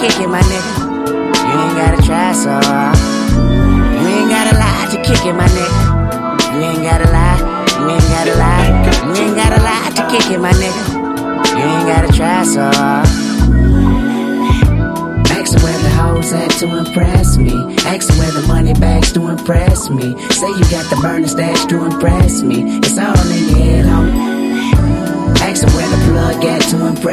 kick it, my nigga. You ain't gotta try so hard. You ain't gotta lie to kick it, my nigga. You ain't gotta lie. You ain't gotta lie. You ain't gotta lie to kick it, my nigga. You ain't gotta try so hard. Ask where the hoes at to impress me. Ask where the money bags to impress me. Say you got the burner stash to impress me. It's all in your head, homie. Ask where the plug at to impress me.